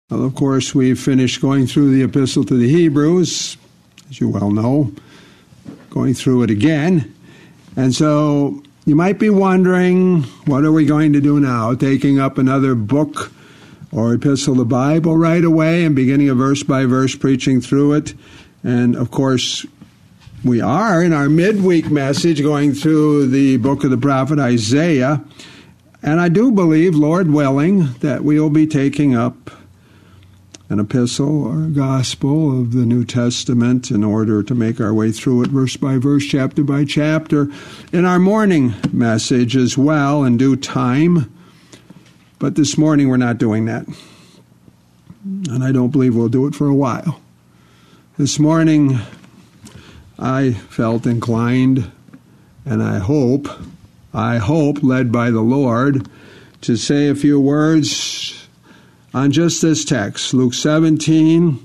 Well, of course, we've finished going through the Epistle to the Hebrews, as you well know, going through it again. And so you might be wondering, what are we going to do now? Taking up another book or epistle of the Bible right away and beginning a verse by verse preaching through it? And of course, we are in our midweek message going through the book of the prophet Isaiah. And I do believe, Lord willing, that we will be taking up an epistle or a gospel of the New Testament in order to make our way through it verse by verse, chapter by chapter, in our morning message as well in due time. But this morning we're not doing that. And I don't believe we'll do it for a while. This morning I felt inclined, and I hope, led by the Lord, to say a few words on just this text, Luke 17,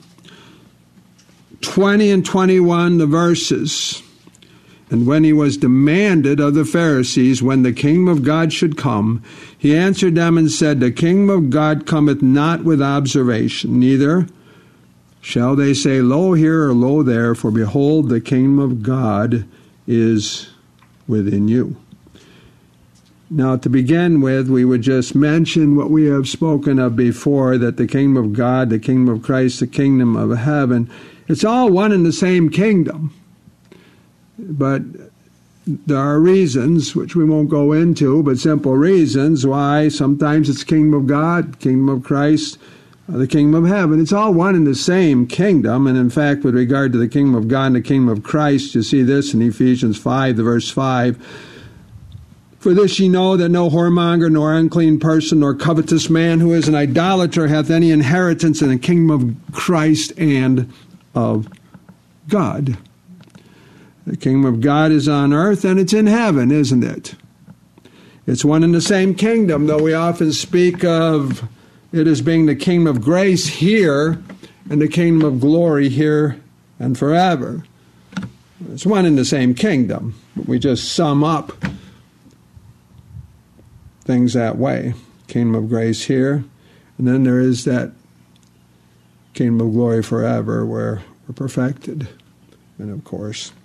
20 and 21, the verses. And when he was demanded of the Pharisees when the kingdom of God should come, he answered them and said, the kingdom of God cometh not with observation, neither shall they say, lo here or lo there, for behold, the kingdom of God is within you. Now, to begin with, we would just mention what we have spoken of before, that the kingdom of God, the kingdom of Christ, the kingdom of heaven, it's all one and the same kingdom. But there are reasons, which we won't go into, but simple reasons why sometimes it's kingdom of God, kingdom of Christ, the kingdom of heaven. It's all one and the same kingdom. And in fact, with regard to the kingdom of God and the kingdom of Christ, you see this in Ephesians 5, the verse 5. For this ye know that no whoremonger, nor unclean person, nor covetous man who is an idolater hath any inheritance in the kingdom of Christ and of God. The kingdom of God is on earth and it's in heaven, isn't it? It's one and the same kingdom, though we often speak of it as being the kingdom of grace here and the kingdom of glory here and forever. It's one and the same kingdom. We just sum up things that way. Kingdom of grace here, and then there is that kingdom of glory forever where we're perfected. And of course,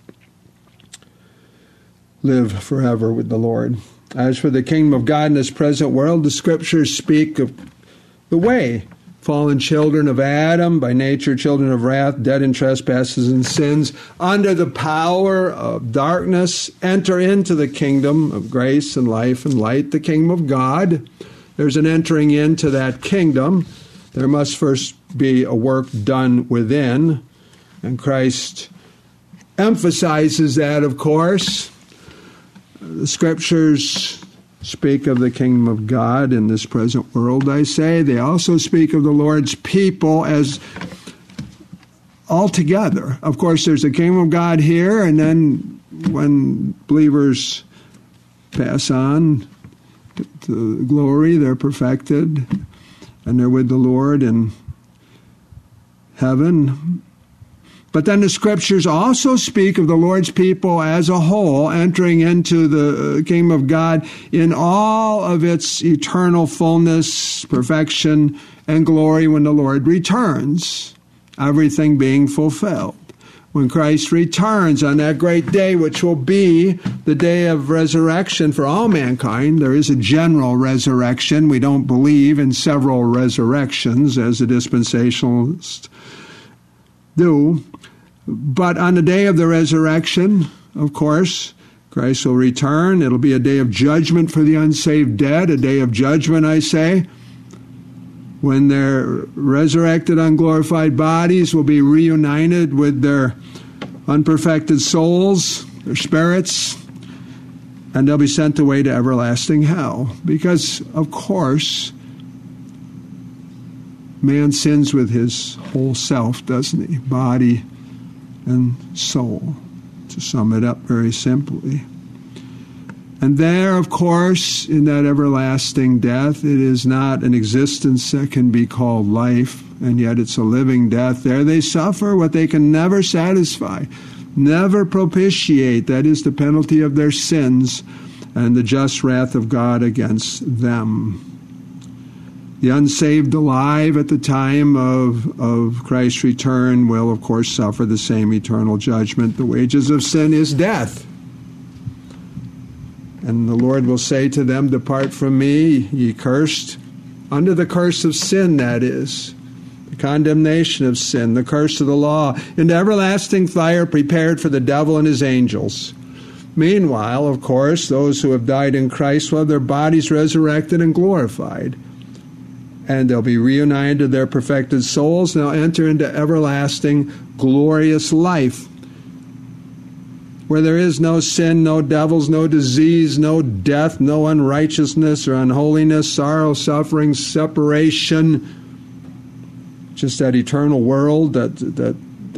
live forever with the Lord. As for the kingdom of God in this present world, the scriptures speak of the way fallen children of Adam, by nature children of wrath, dead in trespasses and sins, under the power of darkness, enter into the kingdom of grace and life and light, the kingdom of God. There's an entering into that kingdom. There must first be a work done within, and Christ emphasizes that, of course. The scriptures speak of the kingdom of God in this present world, I say. They also speak of the Lord's people as altogether. Of course, there's the kingdom of God here, and then when believers pass on to glory, they're perfected, and they're with the Lord in heaven. But then the scriptures also speak of the Lord's people as a whole entering into the kingdom of God in all of its eternal fullness, perfection, and glory when the Lord returns, everything being fulfilled. When Christ returns on that great day, which will be the day of resurrection for all mankind, there is a general resurrection. We don't believe in several resurrections as the dispensationalists do. But on the day of the resurrection, of course, Christ will return. It'll be a day of judgment for the unsaved dead, a day of judgment, I say, when their resurrected, unglorified bodies will be reunited with their unperfected souls, their spirits, and they'll be sent away to everlasting hell. Because, of course, man sins with his whole self, doesn't he? Body and soul, to sum it up very simply. And there, of course, in that everlasting death, it is not an existence that can be called life, and yet it's a living death. There they suffer what they can never satisfy, never propitiate. That is the penalty of their sins and the just wrath of God against them. The unsaved alive at the time of Christ's return will, of course, suffer the same eternal judgment. The wages of sin is death. And the Lord will say to them, "Depart from me, ye cursed," under the curse of sin, that is, the condemnation of sin, the curse of the law, into everlasting fire prepared for the devil and his angels. Meanwhile, of course, those who have died in Christ will have their bodies resurrected and glorified. And they'll be reunited to their perfected souls, and they'll enter into everlasting, glorious life, where there is no sin, no devils, no disease, no death, no unrighteousness or unholiness, sorrow, suffering, separation. Just that eternal world that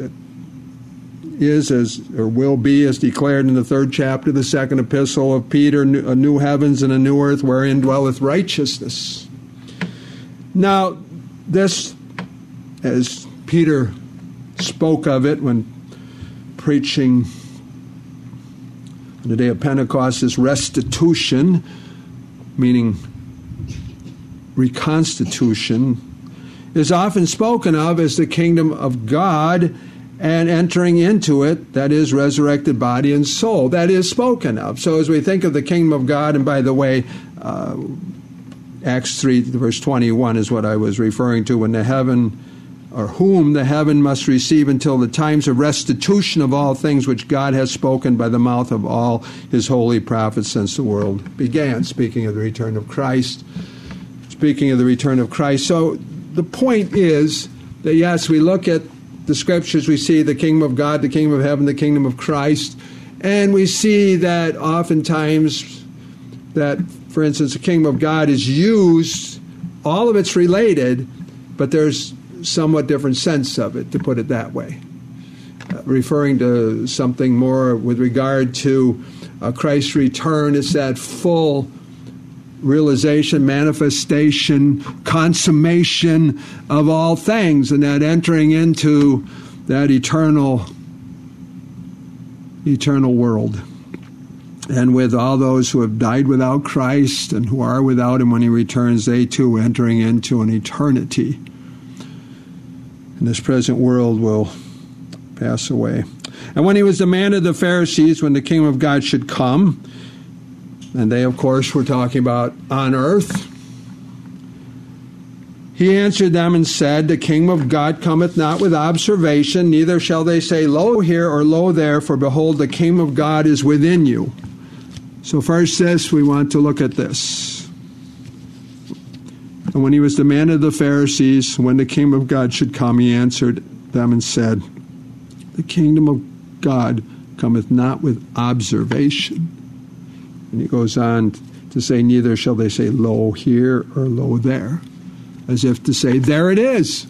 is as, or will be, as declared in the 3rd chapter of the 2nd epistle of Peter, a new heavens and a new earth wherein dwelleth righteousness. Now, this, as Peter spoke of it when preaching on the day of Pentecost, is restitution, meaning reconstitution, is often spoken of as the kingdom of God and entering into it, that is, resurrected body and soul. That is spoken of. So as we think of the kingdom of God, and by the way, Acts 3, verse 21 is what I was referring to, when the heaven, or whom the heaven must receive until the times of restitution of all things which God has spoken by the mouth of all his holy prophets since the world began. Speaking of the return of Christ. Speaking of the return of Christ. So the point is that, yes, we look at the scriptures, we see the kingdom of God, the kingdom of heaven, the kingdom of Christ, and we see that oftentimes that, for instance, the kingdom of God is used, all of it's related, but there's somewhat different sense of it, to put it that way. Referring to something more with regard to Christ's return, it's that full realization, manifestation, consummation of all things, and that entering into that eternal world. And with all those who have died without Christ and who are without him when he returns, they too entering into an eternity. And this present world will pass away. And when he was demanded of the Pharisees when the kingdom of God should come, and they, of course, were talking about on earth, he answered them and said, "The kingdom of God cometh not with observation, neither shall they say, Lo here or lo there, for behold, the kingdom of God is within you." So first this, we want to look at this. And when he was demanded of the Pharisees when the kingdom of God should come, he answered them and said, "The kingdom of God cometh not with observation." And he goes on to say, "Neither shall they say, Lo here or lo there," as if to say, there it is.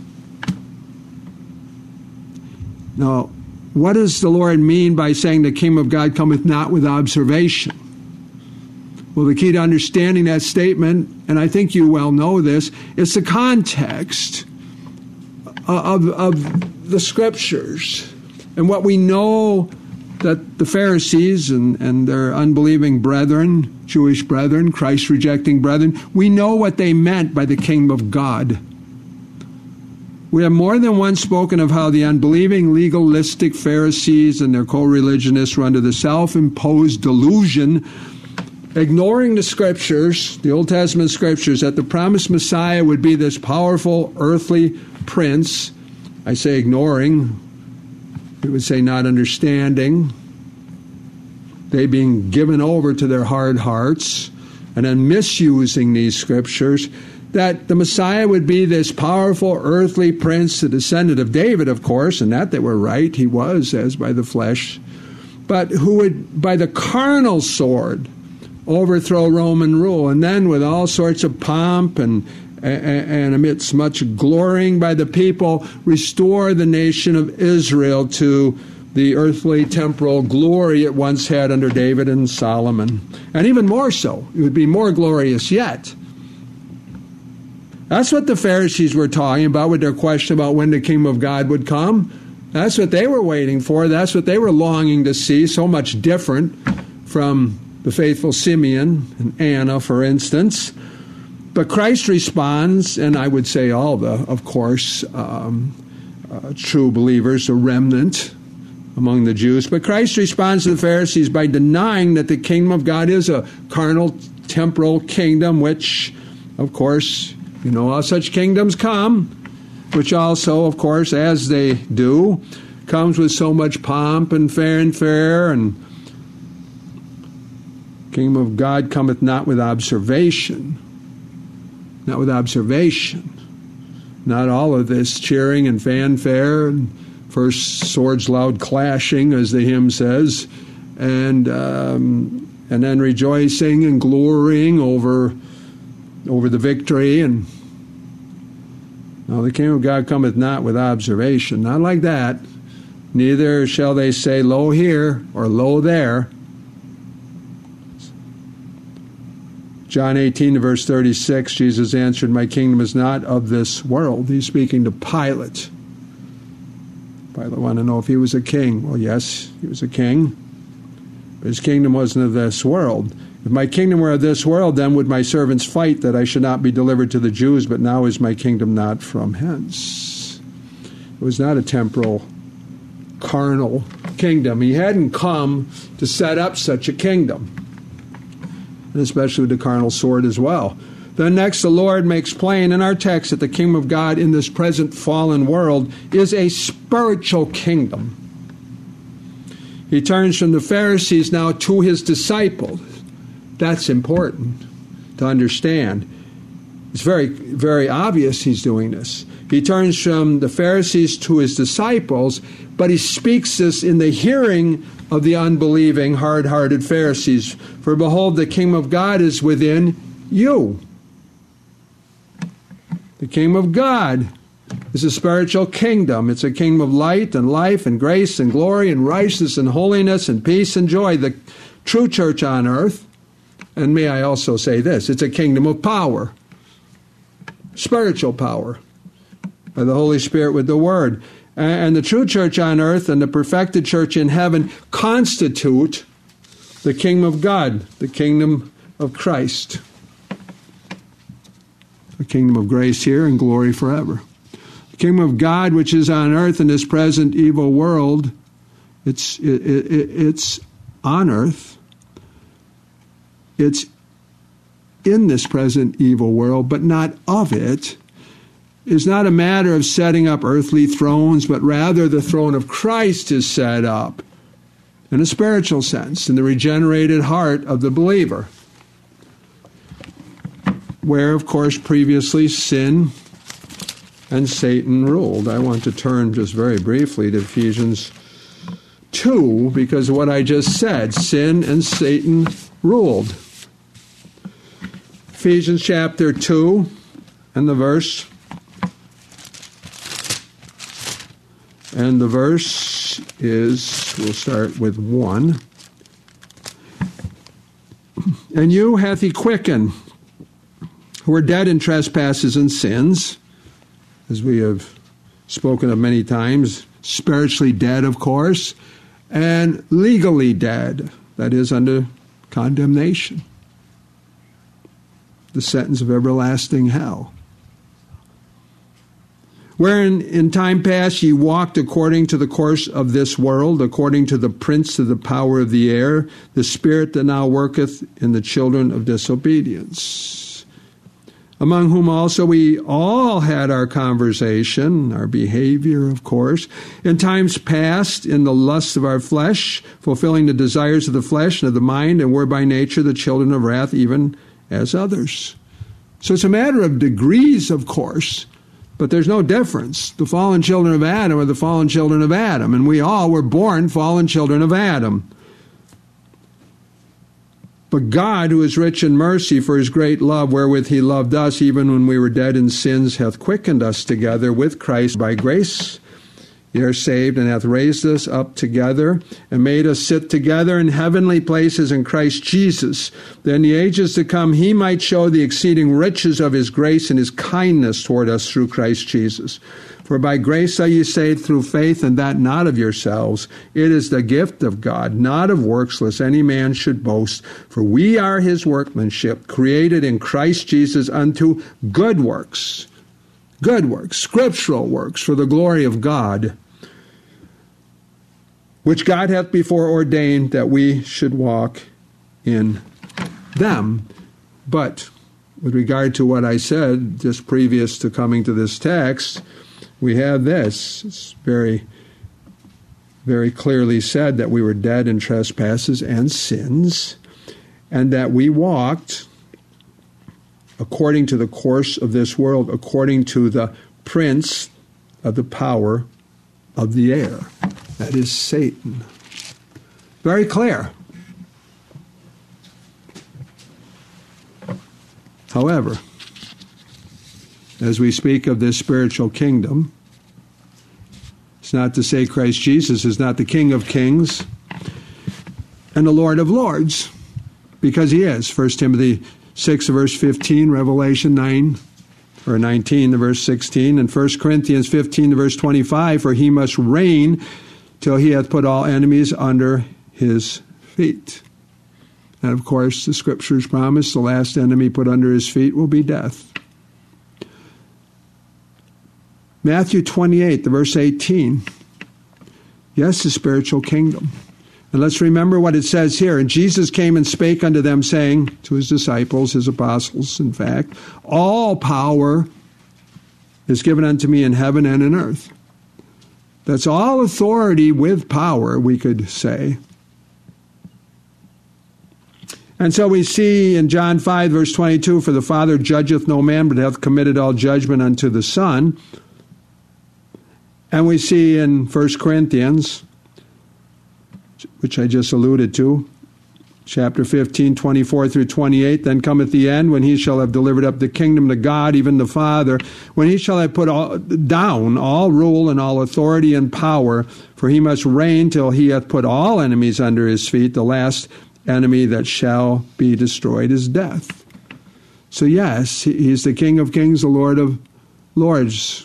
Now, what does the Lord mean by saying the kingdom of God cometh not with observation? Well, the key to understanding that statement, and I think you well know this, is the context of the Scriptures. And what we know that the Pharisees and their unbelieving brethren, Jewish brethren, Christ-rejecting brethren, we know what they meant by the kingdom of God. We have more than once spoken of how the unbelieving, legalistic Pharisees and their co-religionists were under the self-imposed delusion, ignoring the Scriptures, the Old Testament Scriptures, that the promised Messiah would be this powerful earthly prince. I say ignoring. We would say not understanding. They being given over to their hard hearts and then misusing these Scriptures, that the Messiah would be this powerful earthly prince, the descendant of David, of course, and that they were right, he was, as by the flesh, but who would, by the carnal sword, overthrow Roman rule, and then with all sorts of pomp and amidst much glorying by the people, restore the nation of Israel to the earthly temporal glory it once had under David and Solomon. And even more so, it would be more glorious yet. That's what the Pharisees were talking about with their question about when the kingdom of God would come. That's what they were waiting for. That's what they were longing to see, so much different from the faithful Simeon and Anna, for instance. But Christ responds, and I would say all the, of course, true believers, a remnant among the Jews. But Christ responds to the Pharisees by denying that the kingdom of God is a carnal, temporal kingdom, which, of course, you know how such kingdoms come, which also, of course, as they do, comes with so much pomp and fanfare, and kingdom of God cometh not with observation. Not with observation. Not all of this cheering and fanfare, and first swords loud clashing, as the hymn says, and then rejoicing and glorying over the victory. And no, the kingdom of God cometh not with observation. Not like that. Neither shall they say, lo here or lo there. John 18, verse 36, Jesus answered, my kingdom is not of this world. He's speaking to Pilate. Pilate wanted to know if he was a king. Well, yes, he was a king. But his kingdom wasn't of this world. If my kingdom were of this world, then would my servants fight that I should not be delivered to the Jews, but now is my kingdom not from hence. It was not a temporal, carnal kingdom. He hadn't come to set up such a kingdom, and especially with the carnal sword as well. Then next, the Lord makes plain in our text that the kingdom of God in this present fallen world is a spiritual kingdom. He turns from the Pharisees now to his disciples. That's important to understand. It's very, very obvious he's doing this. He turns from the Pharisees to his disciples, but he speaks this in the hearing of the unbelieving, hard-hearted Pharisees. For behold, the kingdom of God is within you. The kingdom of God is a spiritual kingdom. It's a kingdom of light and life and grace and glory and righteousness and holiness and peace and joy. The true church on earth, and may I also say this, it's a kingdom of power, spiritual power, by the Holy Spirit with the Word. And the true church on earth and the perfected church in heaven constitute the kingdom of God, the kingdom of Christ. A kingdom of grace here and glory forever. The kingdom of God, which is on earth in this present evil world, it's on earth. It's in this present evil world, but not of it. Is not a matter of setting up earthly thrones, but rather the throne of Christ is set up in a spiritual sense, in the regenerated heart of the believer, where, of course, previously sin and Satan ruled. I want to turn just very briefly to Ephesians 2, because of what I just said, sin and Satan ruled. Ephesians chapter 2 and the verse. And the verse is, we'll start with 1. And you hath he quickened, who were dead in trespasses and sins, as we have spoken of many times, spiritually dead, of course, and legally dead, that is, under condemnation, the sentence of everlasting hell. Wherein in time past ye walked according to the course of this world, according to the prince of the power of the air, the spirit that now worketh in the children of disobedience, among whom also we all had our conversation, our behavior, of course, in times past in the lusts of our flesh, fulfilling the desires of the flesh and of the mind, and were by nature the children of wrath, even as others. So it's a matter of degrees, of course, but there's no difference. The fallen children of Adam are the fallen children of Adam, and we all were born fallen children of Adam. But God, who is rich in mercy for his great love wherewith he loved us, even when we were dead in sins, hath quickened us together with Christ. By grace ye are saved, and hath raised us up together, and made us sit together in heavenly places in Christ Jesus, that in the ages to come he might show the exceeding riches of his grace and his kindness toward us through Christ Jesus. For by grace are ye saved through faith, and that not of yourselves. It is the gift of God, not of works, lest any man should boast. For we are his workmanship, created in Christ Jesus unto good works, scriptural works, for the glory of God, which God hath before ordained that we should walk in them. But with regard to what I said just previous to coming to this text, we have this. It's very, very clearly said that we were dead in trespasses and sins, and that we walked according to the course of this world, according to the prince of the power of the air. That is Satan. Very clear. However, as we speak of this spiritual kingdom, it's not to say Christ Jesus is not the King of kings and the Lord of lords, because he is. 1 Timothy 6, verse 15, Revelation 9, or 19, the verse 16, and 1 Corinthians 15, the verse 25, for he must reign till he hath put all enemies under his feet. And of course, the scriptures promise the last enemy put under his feet will be death. Matthew 28, the verse 18. Yes, the spiritual kingdom. And let's remember what it says here. And Jesus came and spake unto them, saying, to his disciples, his apostles, in fact, all power is given unto me in heaven and in earth. That's all authority with power, we could say. And so we see in John 5, verse 22, for the Father judgeth no man, but hath committed all judgment unto the Son. And we see in 1 Corinthians, which I just alluded to, chapter 15, 24 through 28, then cometh the end, when he shall have delivered up the kingdom to God, even the Father, when he shall have put down all rule and all authority and power, for he must reign till he hath put all enemies under his feet. The last enemy that shall be destroyed is death. So yes, he's the King of kings, the Lord of lords.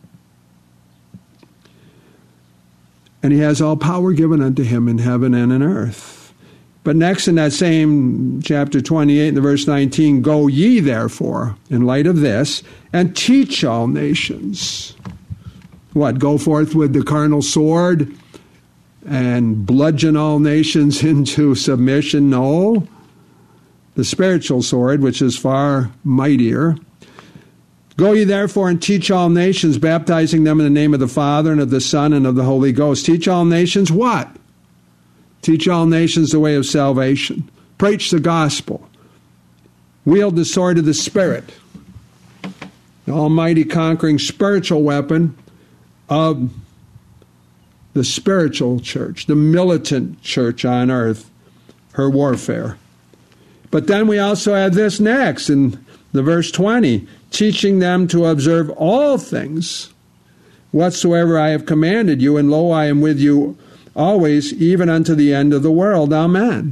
And he has all power given unto him in heaven and in earth. But next in that same chapter 28, in the verse 19, go ye therefore, in light of this, and teach all nations. What, go forth with the carnal sword and bludgeon all nations into submission? No. The spiritual sword, which is far mightier. Go ye therefore and teach all nations, baptizing them in the name of the Father and of the Son and of the Holy Ghost. Teach all nations what? Teach all nations the way of salvation. Preach the gospel. Wield the sword of the Spirit. The almighty conquering spiritual weapon of the spiritual church, the militant church on earth, her warfare. But then we also have this next in the verse 20, teaching them to observe all things whatsoever I have commanded you, and lo, I am with you always, even unto the end of the world. Amen.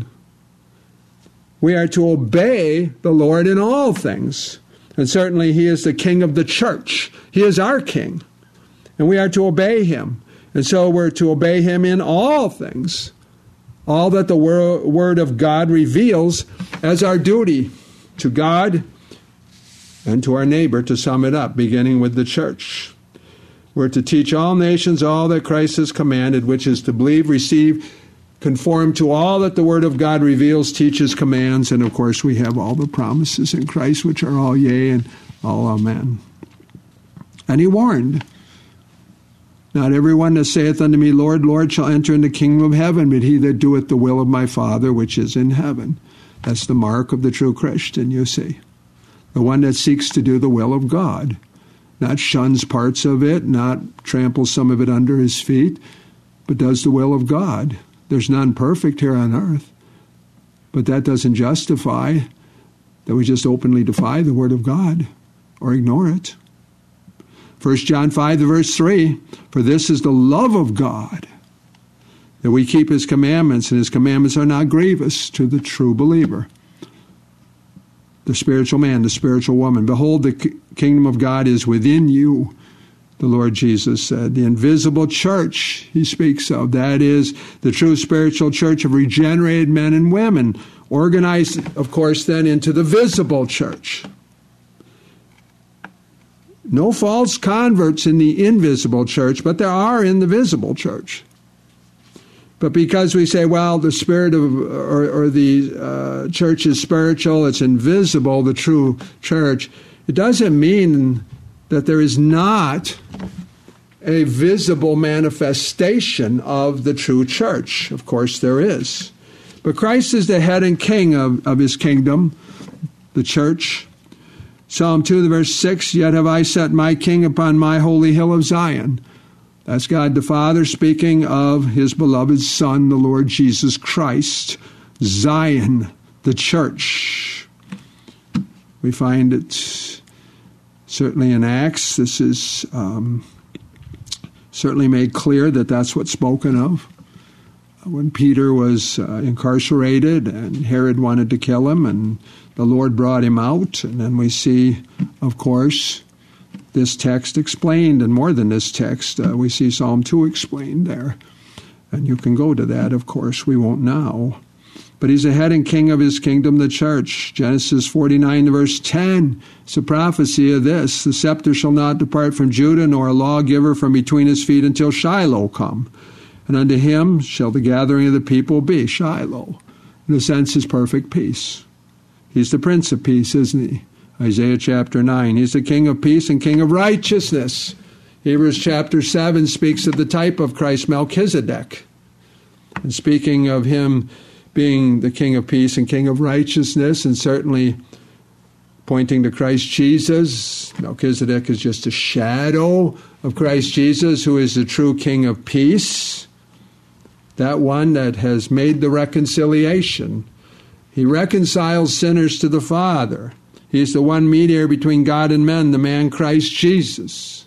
We are to obey the Lord in all things. And certainly he is the King of the church. He is our King. And we are to obey him. And so we're to obey him in all things. All that the Word of God reveals as our duty to God and to our neighbor, to sum it up, beginning with the church. We're to teach all nations all that Christ has commanded, which is to believe, receive, conform to all that the Word of God reveals, teaches, commands, and of course we have all the promises in Christ, which are all yea and all amen. And he warned, not everyone that saith unto me, Lord, Lord, shall enter into the kingdom of heaven, but he that doeth the will of my Father which is in heaven. That's the mark of the true Christian, you see. The one that seeks to do the will of God, not shuns parts of it, not tramples some of it under his feet, but does the will of God. There's none perfect here on earth, but that doesn't justify that we just openly defy the Word of God or ignore it. 1 John 5, verse 3, for this is the love of God, that we keep his commandments, and his commandments are not grievous to the true believer. The spiritual man, the spiritual woman. Behold, the kingdom of God is within you, the Lord Jesus said. The invisible church he speaks of, that is the true spiritual church of regenerated men and women, organized, of course, then into the visible church. No false converts in the invisible church, but there are in the visible church. But because we say, well, the spirit of or the church is spiritual, it's invisible, the true church, it doesn't mean that there is not a visible manifestation of the true church. Of course there is. But Christ is the head and king of his kingdom, the church. Psalm 2, verse 6, yet have I set my king upon my holy hill of Zion. That's God the Father speaking of his beloved Son, the Lord Jesus Christ. Zion, the church. We find it certainly in Acts. This is certainly made clear that that's what's spoken of. When Peter was incarcerated and Herod wanted to kill him, and the Lord brought him out. And then we see, of course, this text explained, and more than this text, we see Psalm 2 explained there. And you can go to that, of course. We won't now. But he's the head and king of his kingdom, the church. Genesis 49, verse 10, it's a prophecy of this. The scepter shall not depart from Judah, nor a lawgiver from between his feet until Shiloh come. And unto him shall the gathering of the people be. Shiloh, in a sense, is perfect peace. He's the Prince of Peace, isn't he? Isaiah chapter 9. He's the King of Peace and King of Righteousness. Hebrews chapter 7 speaks of the type of Christ, Melchizedek. And speaking of him being the King of Peace and King of Righteousness, and certainly pointing to Christ Jesus, Melchizedek is just a shadow of Christ Jesus, who is the true King of Peace. That one that has made the reconciliation. He reconciles sinners to the Father. He's the one mediator between God and men, the man Christ Jesus.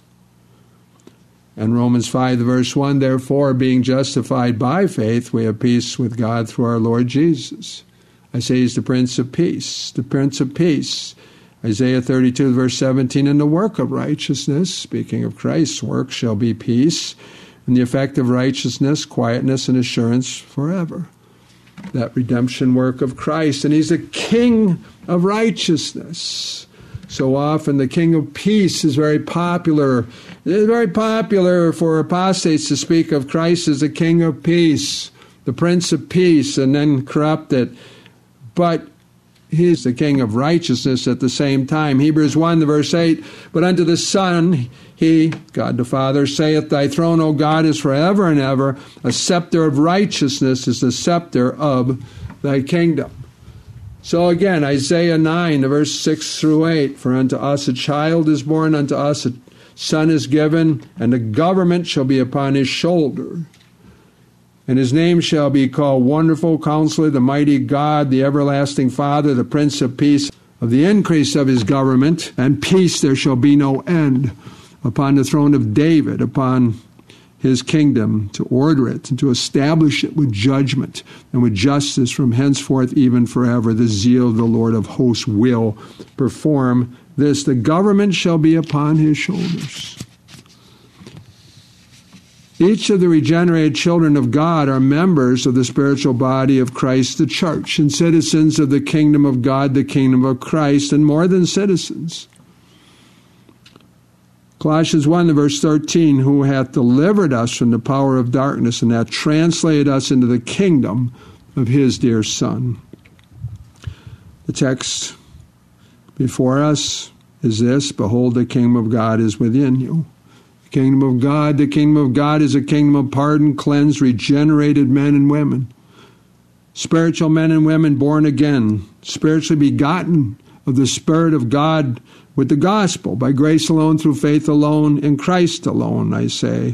And Romans 5, verse 1, therefore, being justified by faith, we have peace with God through our Lord Jesus. I say he's the Prince of Peace, the Prince of Peace. Isaiah 32, verse 17, and the work of righteousness, speaking of Christ's work, shall be peace, and the effect of righteousness, quietness, and assurance forever. That redemption work of Christ. And he's the King of righteousness. So often the King of Peace is very popular. It is very popular for apostates to speak of Christ as the King of Peace, the Prince of Peace, and then corrupt it. But he's the King of righteousness at the same time. Hebrews 1, verse 8, but unto the Son, he, God the Father, saith, thy throne, O God, is forever and ever. A scepter of righteousness is the scepter of thy kingdom. So again, Isaiah 9, verse 6 through 8, for unto us a child is born, unto us a son is given, and the government shall be upon his shoulder. And his name shall be called Wonderful Counselor, the Mighty God, the Everlasting Father, the Prince of Peace. Of the increase of his government and peace there shall be no end, upon the throne of David, upon his kingdom, to order it and to establish it with judgment and with justice from henceforth even forever. The zeal of the Lord of hosts will perform this. The government shall be upon his shoulders. Each of the regenerated children of God are members of the spiritual body of Christ, the church, and citizens of the kingdom of God, the kingdom of Christ, and more than citizens. Colossians 1, verse 13, who hath delivered us from the power of darkness and hath translated us into the kingdom of his dear Son. The text before us is this, behold, the kingdom of God is within you. The kingdom of God is a kingdom of pardon, cleansed, regenerated men and women. Spiritual men and women born again, spiritually begotten of the Spirit of God with the gospel, by grace alone, through faith alone, in Christ alone, I say.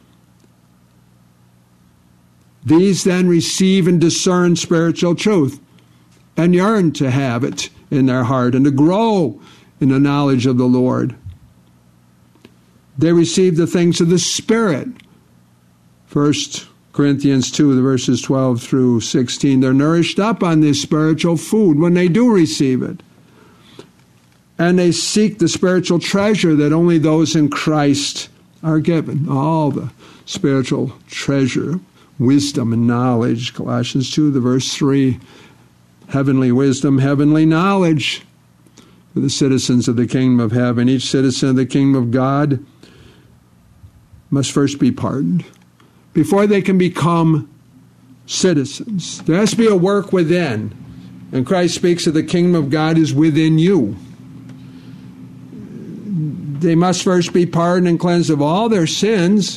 These then receive and discern spiritual truth and yearn to have it in their heart and to grow in the knowledge of the Lord. They receive the things of the Spirit. 1 Corinthians 2, the verses 12 through 16. They're nourished up on this spiritual food when they do receive it. And they seek the spiritual treasure that only those in Christ are given. All the spiritual treasure, wisdom and knowledge. Colossians 2, the verse 3. Heavenly wisdom, heavenly knowledge for the citizens of the kingdom of heaven. Each citizen of the kingdom of God must first be pardoned before they can become citizens. There has to be a work within. And Christ speaks of the kingdom of God is within you. They must first be pardoned and cleansed of all their sins.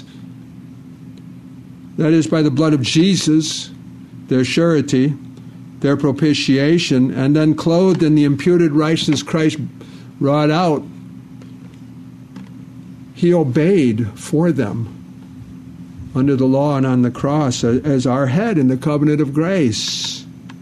That is by the blood of Jesus, their surety, their propitiation, and then clothed in the imputed righteousness Christ wrought out. He obeyed for them under the law and on the cross as our head in the covenant of grace.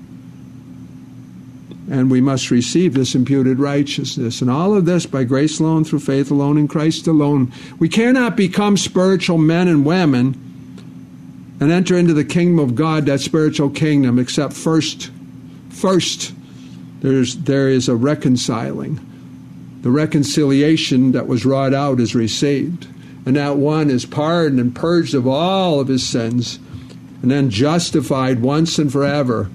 And we must receive this imputed righteousness. And all of this by grace alone, through faith alone, in Christ alone. We cannot become spiritual men and women and enter into the kingdom of God, that spiritual kingdom, except first there is a reconciling. The reconciliation that was wrought out is received. And that one is pardoned and purged of all of his sins, and then justified once and forever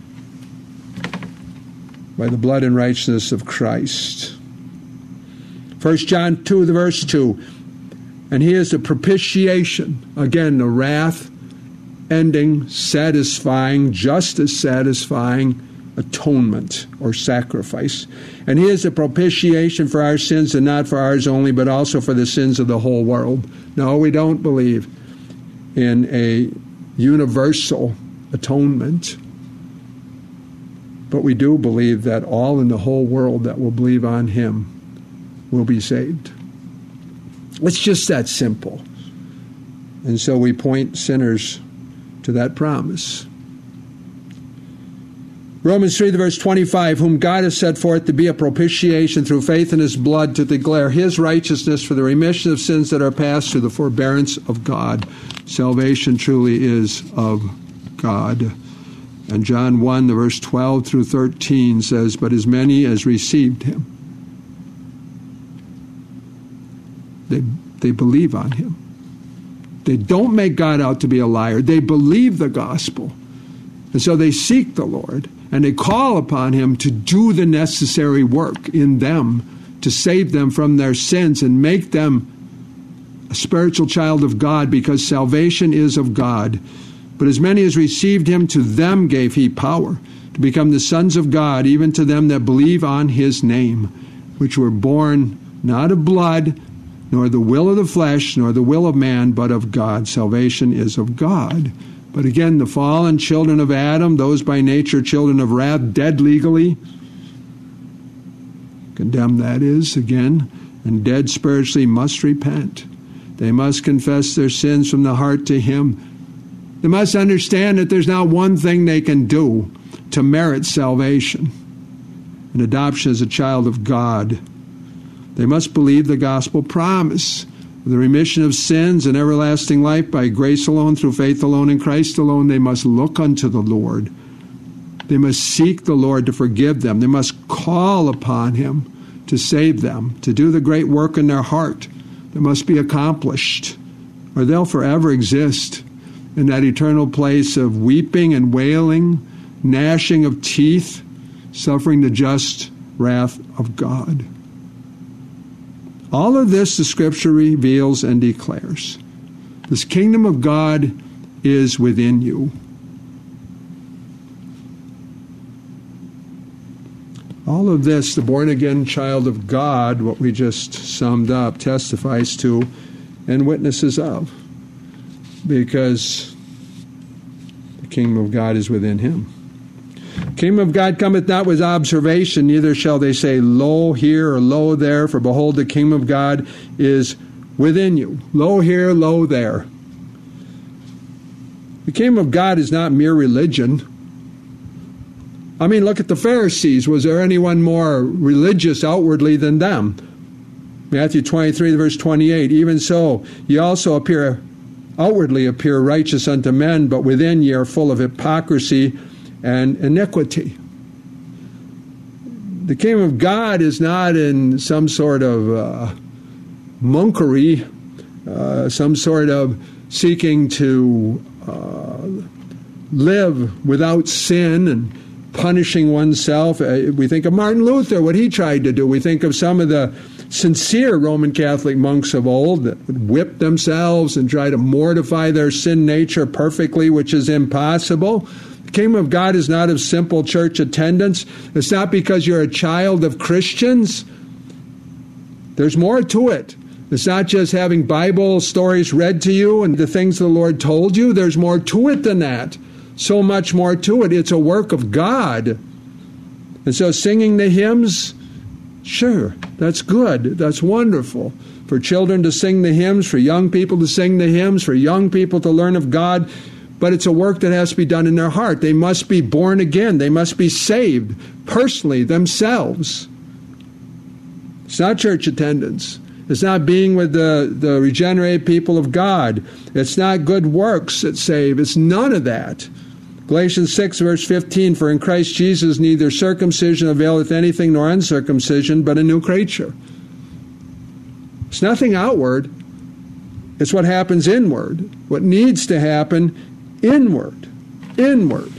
by the blood and righteousness of Christ. 1 John 2, the verse 2. And he is the propitiation. Again, the wrath ending, satisfying, justice satisfying atonement or sacrifice. And he is a propitiation for our sins, and not for ours only, but also for the sins of the whole world. No, we don't believe in a universal atonement, but we do believe that all in the whole world that will believe on him will be saved. It's just that simple. And so we point sinners to that promise. Romans 3, the verse 25, whom God has set forth to be a propitiation through faith in his blood, to declare his righteousness for the remission of sins that are past through the forbearance of God. Salvation truly is of God. And John 1, the verse 12 through 13 says, but as many as received him, they believe on him. They don't make God out to be a liar. They believe the gospel. And so they seek the Lord, and they call upon him to do the necessary work in them to save them from their sins and make them a spiritual child of God, because salvation is of God. But as many as received him, to them gave he power to become the sons of God, even to them that believe on his name, which were born not of blood, nor the will of the flesh, nor the will of man, but of God. Salvation is of God. But again, the fallen children of Adam, those by nature children of wrath, dead legally, condemned that is, again, and dead spiritually, must repent. They must confess their sins from the heart to him. They must understand that there's not one thing they can do to merit salvation and adoption as a child of God. They must believe the gospel promise, the remission of sins and everlasting life by grace alone, through faith alone, in Christ alone. They must look unto the Lord. They must seek the Lord to forgive them. They must call upon him to save them, to do the great work in their heart that must be accomplished, or they'll forever exist in that eternal place of weeping and wailing, gnashing of teeth, suffering the just wrath of God. All of this the Scripture reveals and declares. This kingdom of God is within you. All of this, the born-again child of God, what we just summed up, testifies to and witnesses of, because the kingdom of God is within him. Kingdom of God cometh not with observation, neither shall they say, lo here or lo there, for behold, the kingdom of God is within you. Lo here, lo there. The kingdom of God is not mere religion. I mean, look at the Pharisees. Was there anyone more religious outwardly than them? Matthew 23, verse 28, even so, ye also outwardly appear righteous unto men, but within ye are full of hypocrisy and iniquity. The kingdom of God is not in some sort of monkery, some sort of seeking to live without sin and punishing oneself. We think of Martin Luther, what he tried to do. We think of some of the sincere Roman Catholic monks of old that would whip themselves and try to mortify their sin nature perfectly, which is impossible. The kingdom of God is not of simple church attendance. It's not because you're a child of Christians. There's more to it. It's not just having Bible stories read to you and the things the Lord told you. There's more to it than that. So much more to it. It's a work of God. And so singing the hymns, sure, that's good. That's wonderful. For children to sing the hymns, for young people to sing the hymns, for young people to learn of God. But it's a work that has to be done in their heart. They must be born again. They must be saved personally, themselves. It's not church attendance. It's not being with the regenerated people of God. It's not good works that save. It's none of that. Galatians 6, verse 15, for in Christ Jesus neither circumcision availeth anything nor uncircumcision, but a new creature. It's nothing outward. It's what happens inward. What needs to happen inward. Inward.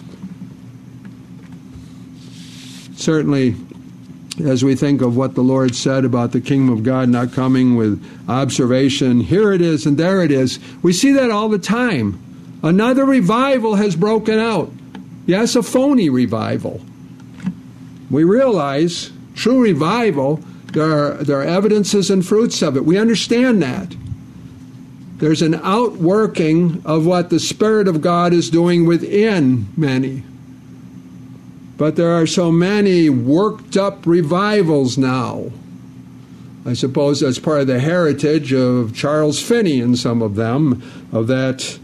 Certainly, as we think of what the Lord said about the kingdom of God not coming with observation, here it is and there it is, we see that all the time. Another revival has broken out. Yes, a phony revival. We realize true revival, there are evidences and fruits of it. We understand that. There's an outworking of what the Spirit of God is doing within many. But there are so many worked up revivals now. I suppose that's part of the heritage of Charles Finney and some of them, of that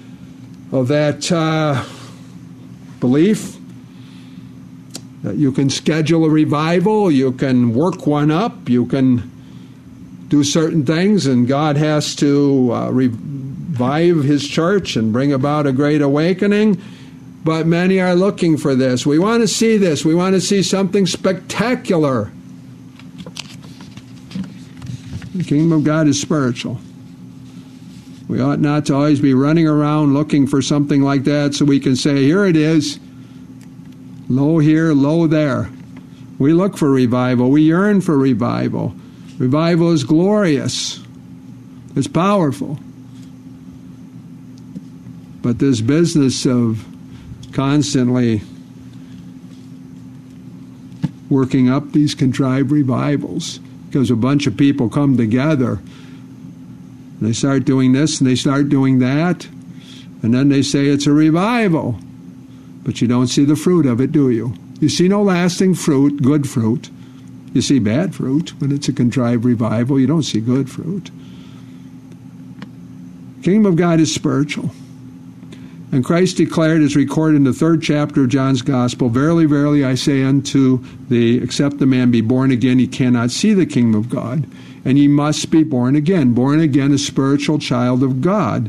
belief that you can schedule a revival, you can work one up, you can do certain things, and God has to revive His church and bring about a great awakening. But many are looking for this. We want to see this. We want to see something spectacular. The kingdom of God is spiritual. We ought not to always be running around looking for something like that so we can say, here it is, lo here, lo there. We look for revival. We yearn for revival. Revival is glorious. It's powerful. But this business of constantly working up these contrived revivals, because a bunch of people come together and they start doing this and they start doing that, and then they say it's a revival, but you don't see the fruit of it, do you? You see no lasting fruit, good fruit. You see bad fruit when it's a contrived revival. You don't see good fruit. The kingdom of God is spiritual. And Christ declared, as recorded in the 3rd chapter of John's Gospel, verily, verily, I say unto thee, except the man be born again, he cannot see the kingdom of God. And ye must be born again. Born again, a spiritual child of God.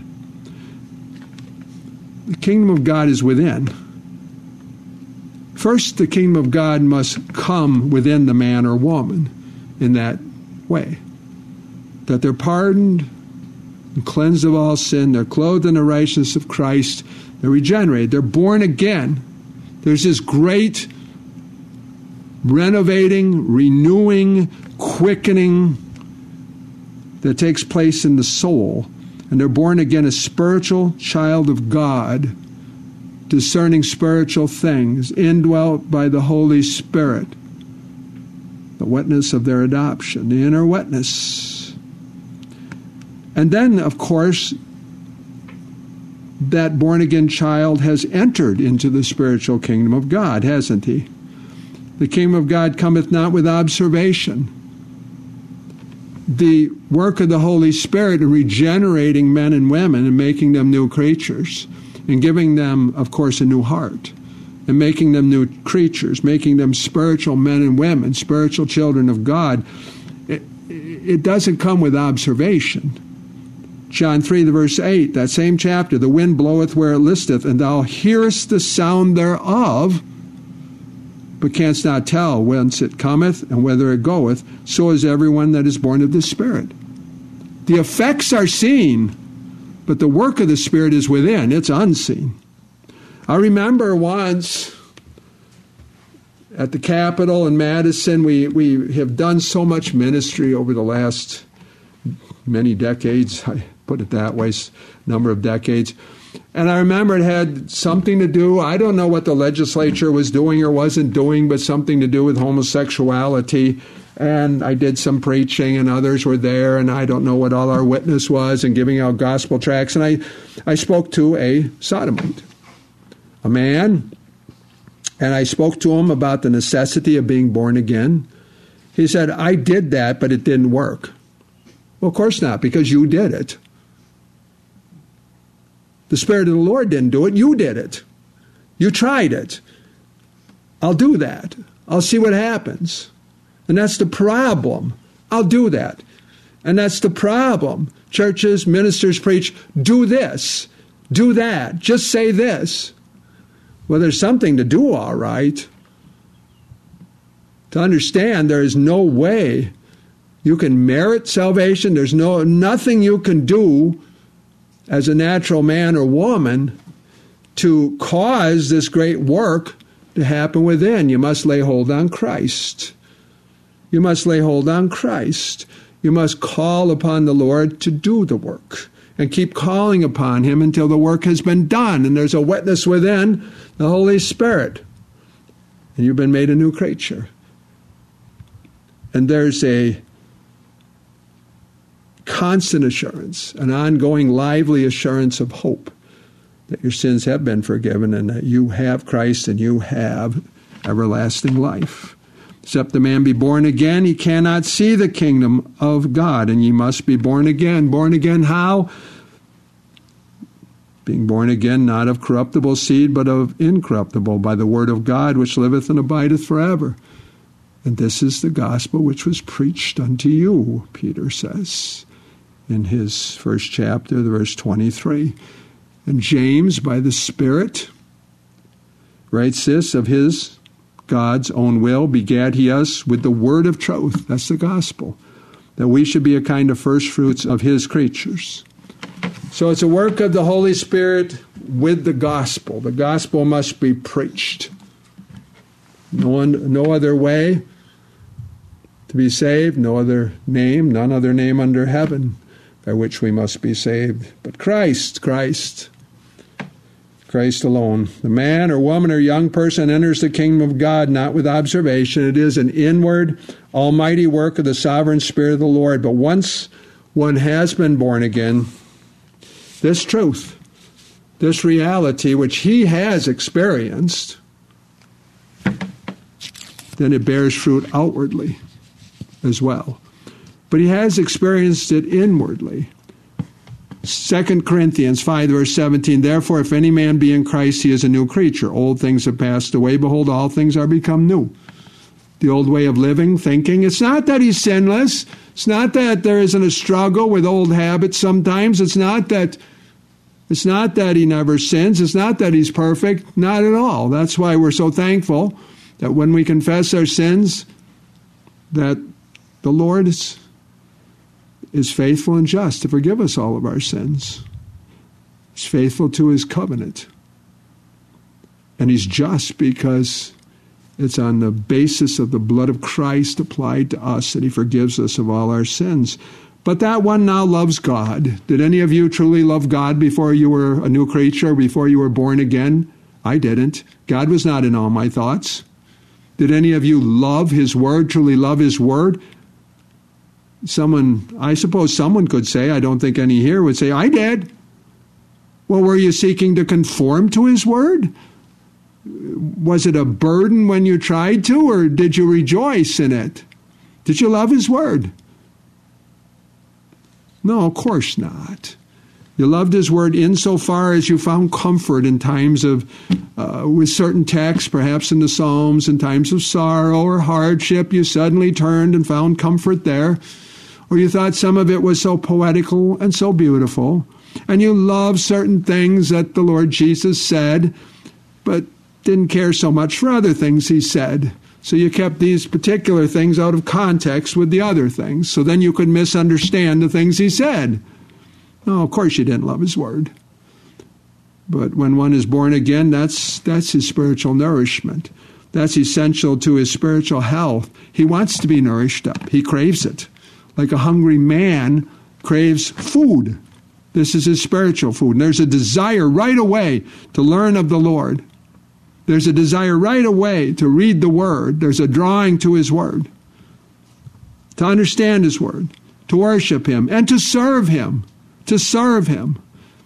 The kingdom of God is within. First, the kingdom of God must come within the man or woman in that way. That they're pardoned and cleansed of all sin. They're clothed in the righteousness of Christ. They're regenerated. They're born again. There's this great renovating, renewing, quickening that takes place in the soul. And they're born again a spiritual child of God, discerning spiritual things, indwelt by the Holy Spirit. The witness of their adoption, the inner witness. And then, of course, that born-again child has entered into the spiritual kingdom of God, hasn't he? The kingdom of God cometh not with observation. The work of the Holy Spirit in regenerating men and women and making them new creatures and giving them, of course, a new heart and making them new creatures, making them spiritual men and women, spiritual children of God. it doesn't come with observation. John 3, the verse 8, that same chapter, the wind bloweth where it listeth, and thou hearest the sound thereof, but canst not tell whence it cometh and whither it goeth. So is everyone that is born of the Spirit. The effects are seen, but the work of the Spirit is within. It's unseen. I remember once at the Capitol in Madison, we have done so much ministry over the last many decades. I put it that way, number of decades. And I remember it had something to do, I don't know what the legislature was doing or wasn't doing, but something to do with homosexuality. And I did some preaching, and others were there, and I don't know what all our witness was, and giving out gospel tracts. And I spoke to a sodomite, a man, and I spoke to him about the necessity of being born again. He said, I did that, but it didn't work. Well, of course not, because you did it. The Spirit of the Lord didn't do it. You did it. You tried it. I'll do that. I'll see what happens. And that's the problem. I'll do that. And that's the problem. Churches, ministers preach, do this, do that, just say this. Well, there's something to do, all right. To understand there is no way you can merit salvation. There's nothing you can do as a natural man or woman to cause this great work to happen within. You must lay hold on Christ. You must lay hold on Christ. You must call upon the Lord to do the work and keep calling upon Him until the work has been done. And there's a witness within, the Holy Spirit. And you've been made a new creature. And there's a constant assurance, an ongoing lively assurance of hope that your sins have been forgiven and that you have Christ and you have everlasting life. Except the man be born again, he cannot see the kingdom of God. And ye must be born again. Born again how? Being born again, not of corruptible seed, but of incorruptible, by the word of God, which liveth and abideth forever. And this is the gospel which was preached unto you, Peter says in his first chapter, the verse 23. And James, by the Spirit, writes this, of his, God's own will, begat he us with the word of truth. That's the gospel. That we should be a kind of first fruits of his creatures. So it's a work of the Holy Spirit with the gospel. The gospel must be preached. No other way to be saved, no other name, none other name under heaven by which we must be saved. But Christ alone. The man or woman or young person enters the kingdom of God not with observation. It is an inward, almighty work of the sovereign Spirit of the Lord. But once one has been born again, this truth, this reality which he has experienced, then it bears fruit outwardly as well. But he has experienced it inwardly. 2 Corinthians 5, verse 17, therefore, if any man be in Christ, he is a new creature. Old things have passed away. Behold, all things are become new. The old way of living, thinking, it's not that he's sinless. It's not that there isn't a struggle with old habits sometimes. It's not that he never sins. It's not that he's perfect. Not at all. That's why we're so thankful that when we confess our sins, that the Lord is faithful and just to forgive us all of our sins. He's faithful to his covenant. And he's just because it's on the basis of the blood of Christ applied to us that he forgives us of all our sins. But that one now loves God. Did any of you truly love God before you were a new creature, before you were born again? I didn't. God was not in all my thoughts. Did any of you love his word, truly love his word? I suppose someone could say, I don't think any here would say, I did. Well, were you seeking to conform to his word? Was it a burden when you tried to, or did you rejoice in it? Did you love his word? No, of course not. You loved his word insofar as you found comfort in times of, with certain texts, perhaps in the Psalms, in times of sorrow or hardship, you suddenly turned and found comfort there. or you thought some of it was so poetical and so beautiful, and you loved certain things that the Lord Jesus said, but didn't care so much for other things he said. So you kept these particular things out of context with the other things, so then you could misunderstand the things he said. No, of course you didn't love his word. But when one is born again, that's his spiritual nourishment. That's essential to his spiritual health. He wants to be nourished up. He craves it. Like a hungry man craves food. This is his spiritual food. And there's a desire right away to learn of the Lord. There's a desire right away to read the Word. There's a drawing to his Word, to understand his Word, to worship him, and to serve him. To serve him.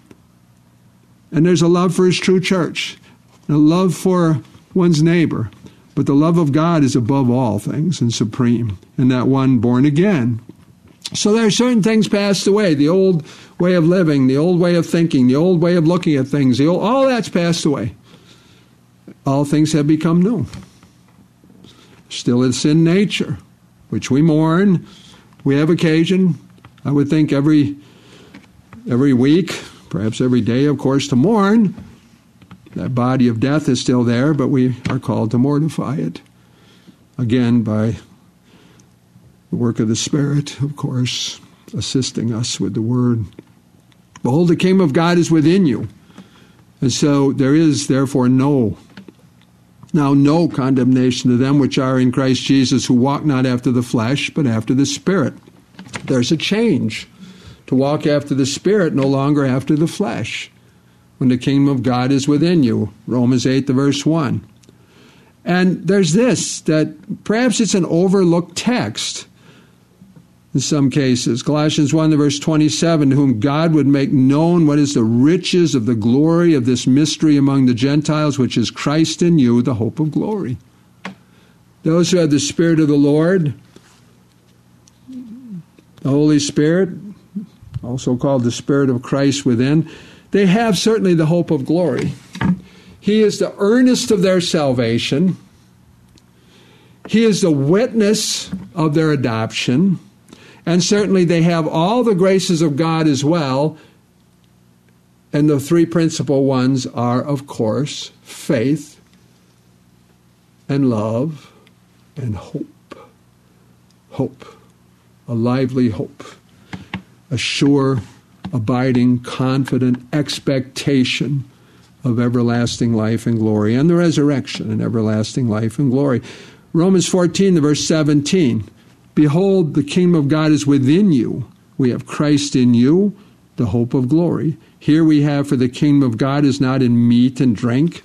And there's a love for his true church, and a love for one's neighbor. But the love of God is above all things and supreme, and that one born again. So there are certain things passed away. The old way of living, the old way of thinking, the old way of looking at things, all that's passed away. All things have become new. Still it's in nature, which we mourn. We have occasion, I would think every week, perhaps every day, of course, to mourn. That body of death is still there, but we are called to mortify it. Again, by the work of the Spirit, of course, assisting us with the Word. Behold, the kingdom of God is within you. And so there is, therefore, no condemnation to them which are in Christ Jesus, who walk not after the flesh, but after the Spirit. There's a change. To walk after the Spirit, no longer after the flesh, when the kingdom of God is within you. Romans 8, verse 1. And there's this, that perhaps it's an overlooked text in some cases. Colossians 1, verse 27, whom God would make known what is the riches of the glory of this mystery among the Gentiles, which is Christ in you, the hope of glory. Those who have the Spirit of the Lord, the Holy Spirit, also called the Spirit of Christ within, they have certainly the hope of glory. He is the earnest of their salvation. He is the witness of their adoption. And certainly they have all the graces of God as well. And the three principal ones are, of course, faith and love and hope. Hope. A lively hope. A sure, abiding, confident expectation of everlasting life and glory, and the resurrection and everlasting life and glory. Romans 14, verse 17, behold, the kingdom of God is within you. We have Christ in you, the hope of glory. Here we have, for the kingdom of God is not in meat and drink,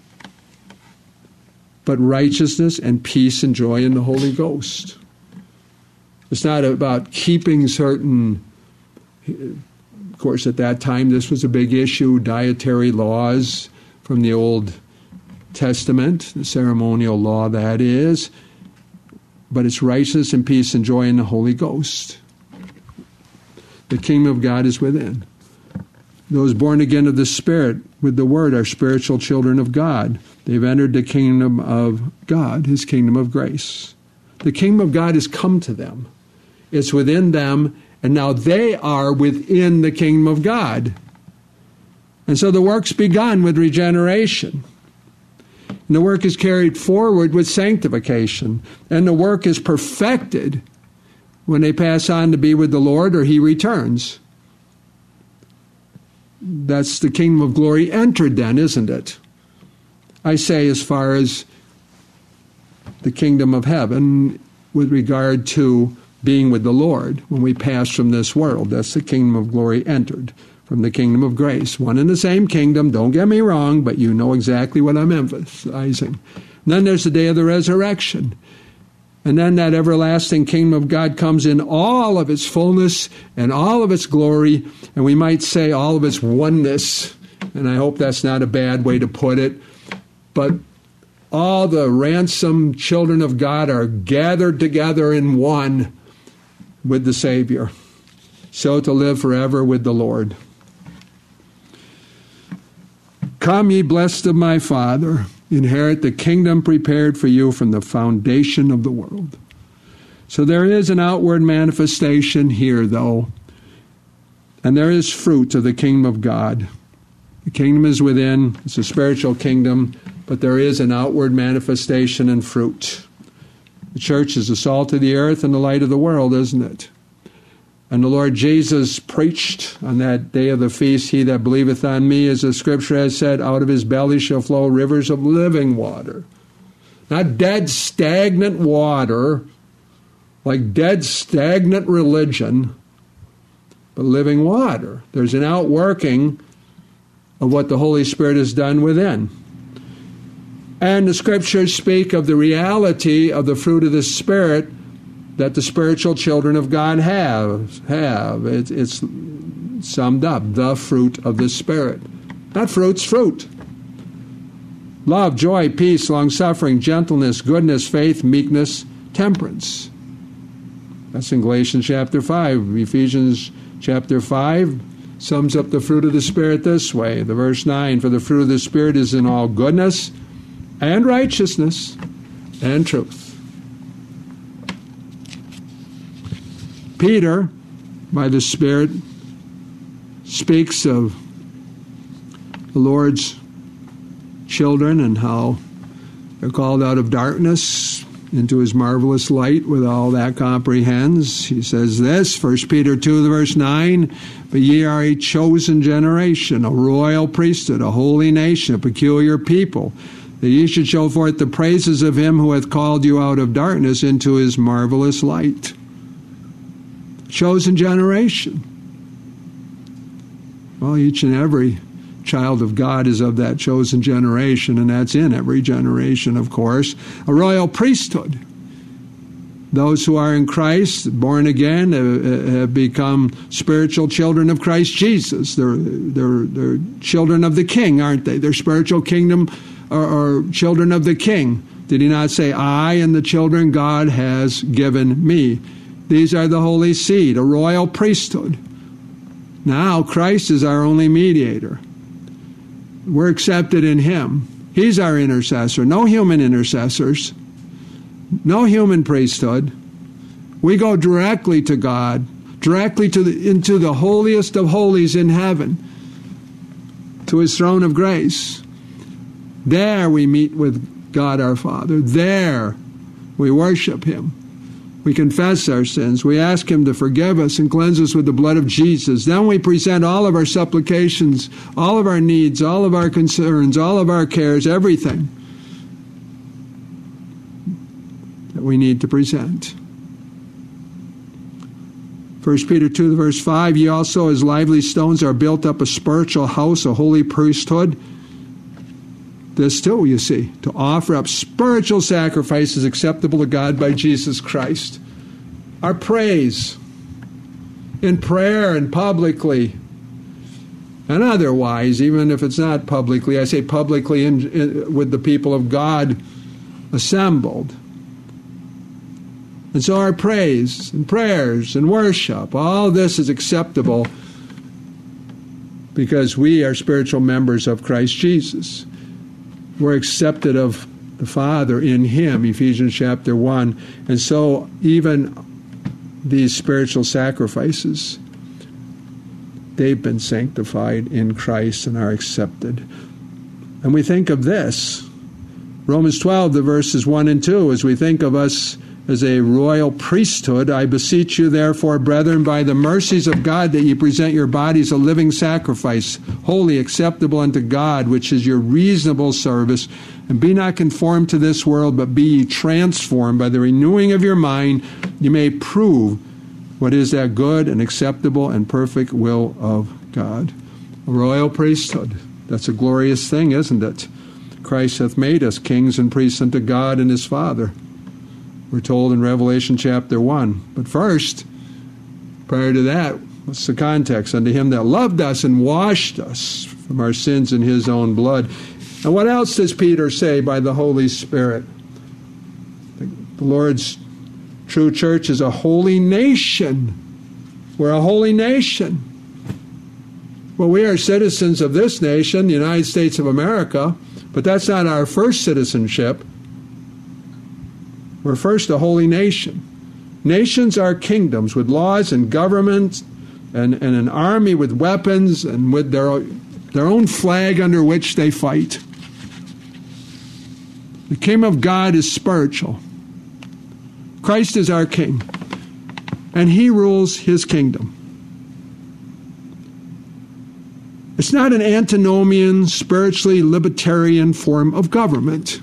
but righteousness and peace and joy in the Holy Ghost. It's not about keeping certain. Of course, at that time, this was a big issue, dietary laws from the Old Testament, the ceremonial law that is. But it's righteousness and peace and joy in the Holy Ghost. The kingdom of God is within. Those born again of the Spirit with the Word are spiritual children of God. They've entered the kingdom of God, His kingdom of grace. The kingdom of God has come to them. It's within them. And now they are within the kingdom of God. And so the work's begun with regeneration. And the work is carried forward with sanctification. And the work is perfected when they pass on to be with the Lord or He returns. That's the kingdom of glory entered then, isn't it? I say as far as the kingdom of heaven with regard to being with the Lord when we pass from this world. That's the kingdom of glory entered from the kingdom of grace. One and the same kingdom, don't get me wrong, but you know exactly what I'm emphasizing. And then there's the day of the resurrection. And then that everlasting kingdom of God comes in all of its fullness and all of its glory, and we might say all of its oneness, and I hope that's not a bad way to put it, but all the ransomed children of God are gathered together in one with the Savior, so to live forever with the Lord. Come, ye blessed of my Father, inherit the kingdom prepared for you from the foundation of the world. So there is an outward manifestation here, though. And there is fruit of the kingdom of God. The kingdom is within. It's a spiritual kingdom. But there is an outward manifestation and fruit. The church is the salt of the earth and the light of the world, isn't it? And the Lord Jesus preached on that day of the feast, "He that believeth on me," as the scripture has said, "out of his belly shall flow rivers of living water." Not dead, stagnant water, like dead, stagnant religion, but living water. There's an outworking of what the Holy Spirit has done within. And the scriptures speak of the reality of the fruit of the Spirit that the spiritual children of God have. It's summed up, the fruit of the Spirit. Not fruits, fruit. Love, joy, peace, long-suffering, gentleness, goodness, faith, meekness, temperance. That's in Galatians chapter 5. Ephesians chapter 5 sums up the fruit of the Spirit this way. The verse 9, "For the fruit of the Spirit is in all goodness and righteousness and truth." Peter, by the Spirit, speaks of the Lord's children and how they're called out of darkness into his marvelous light with all that comprehends. He says this, 1 Peter 2, verse 9, "But ye are a chosen generation, a royal priesthood, a holy nation, a peculiar people, that ye should show forth the praises of him who hath called you out of darkness into his marvelous light." Chosen generation. Well, each and every child of God is of that chosen generation, and that's in every generation, of course. A royal priesthood. Those who are in Christ, born again, have become spiritual children of Christ Jesus. They're children of the King, aren't they? They're spiritual kingdom or children of the King. Did he not say, "I and the children God has given me"? These are the holy seed, a royal priesthood. Now Christ is our only mediator. We're accepted in him. He's our intercessor. No human intercessors. No human priesthood. We go directly to God, directly into the holiest of holies in heaven, to his throne of grace. There we meet with God our Father. There we worship him. We confess our sins. We ask him to forgive us and cleanse us with the blood of Jesus. Then we present all of our supplications, all of our needs, all of our concerns, all of our cares, everything that we need to present. 1 Peter 2, verse 5, "Ye also as lively stones are built up a spiritual house, a holy priesthood." This too, you see, to offer up spiritual sacrifices acceptable to God by Jesus Christ. Our praise in prayer and publicly and otherwise, even if it's not publicly, I say publicly with the people of God assembled. And so our praise and prayers and worship, all this is acceptable because we are spiritual members of Christ Jesus. We're accepted of the Father in him, Ephesians chapter 1. And so even these spiritual sacrifices, they've been sanctified in Christ and are accepted. And we think of this, Romans 12, the verses 1 and 2, as we think of us as a royal priesthood. "I beseech you, therefore, brethren, by the mercies of God, that ye present your bodies a living sacrifice, holy, acceptable unto God, which is your reasonable service. And be not conformed to this world, but be ye transformed by the renewing of your mind, you may prove what is that good and acceptable and perfect will of God." A royal priesthood. That's a glorious thing, isn't it? Christ hath made us kings and priests unto God and his Father. We're told in Revelation chapter 1. But first, prior to that, what's the context? "Unto him that loved us and washed us from our sins in his own blood." And what else does Peter say by the Holy Spirit? The Lord's true church is a holy nation. We're a holy nation. Well, we are citizens of this nation, the United States of America, but that's not our first citizenship. We're first a holy nation. Nations are kingdoms with laws and governments and an army with weapons and with their own flag under which they fight. The kingdom of God is spiritual. Christ is our king, and he rules his kingdom. It's not an antinomian, spiritually libertarian form of government.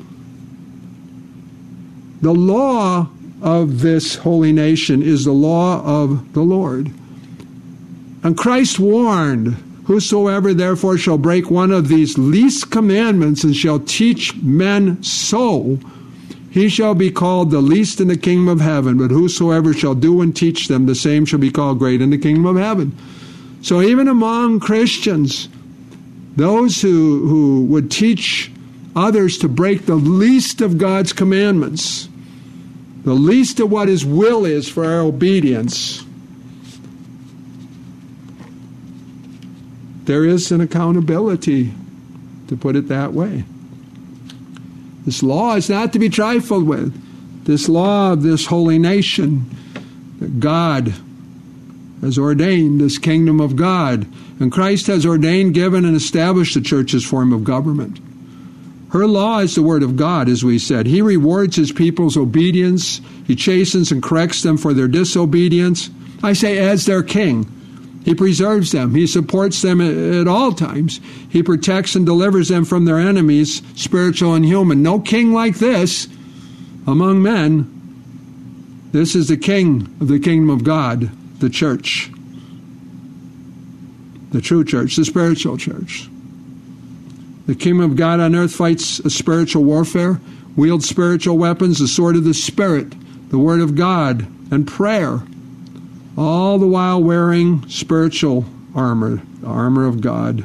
The law of this holy nation is the law of the Lord. And Christ warned, whosoever therefore shall break one of these least commandments and shall teach men so, he shall be called the least in the kingdom of heaven. But whosoever shall do and teach them, the same shall be called great in the kingdom of heaven. So even among Christians, those who would teach others to break the least of God's commandments, the least of what his will is for our obedience, there is an accountability, to put it that way. This law is not to be trifled with. This law of this holy nation that God has ordained, this kingdom of God. And Christ has ordained, given, and established the church's form of government. Her law is the word of God, as we said. He rewards his people's obedience. He chastens and corrects them for their disobedience. I say, as their king. He preserves them. He supports them at all times. He protects and delivers them from their enemies, spiritual and human. No king like this among men. This is the king of the kingdom of God, the church. The true church, the spiritual church. The kingdom of God on earth fights a spiritual warfare, wields spiritual weapons, the sword of the Spirit, the word of God, and prayer. All the while wearing spiritual armor, the armor of God.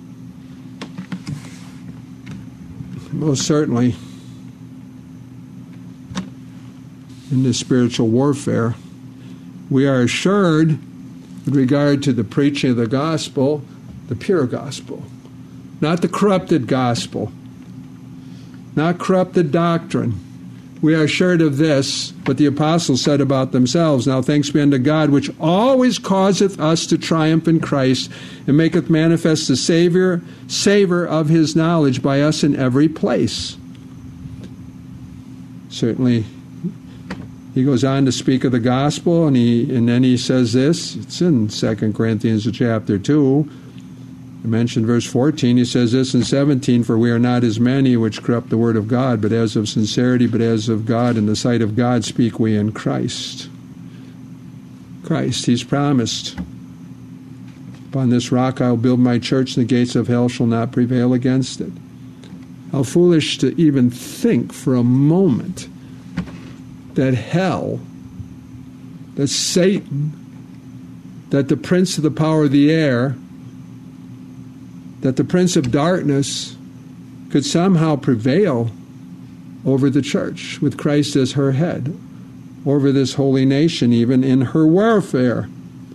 Most certainly, in this spiritual warfare, we are assured, with regard to the preaching of the gospel, the pure gospel, not the corrupted gospel, not corrupted doctrine. We are assured of this, what the apostles said about themselves. Now thanks be unto God, which always causeth us to triumph in Christ, and maketh manifest the savor of his knowledge by us in every place. Certainly, he goes on to speak of the gospel, and then he says this. It's in 2 Corinthians chapter 2. I mentioned verse 14. He says this in 17, for we are not as many which corrupt the word of God, but as of sincerity, but as of God, in the sight of God speak we in Christ. Christ, he's promised. Upon this rock I will build my church, and the gates of hell shall not prevail against it. How foolish to even think for a moment that hell, that Satan, that the prince of the power of the air, that the prince of darkness could somehow prevail over the church with Christ as her head, over this holy nation, even in her warfare.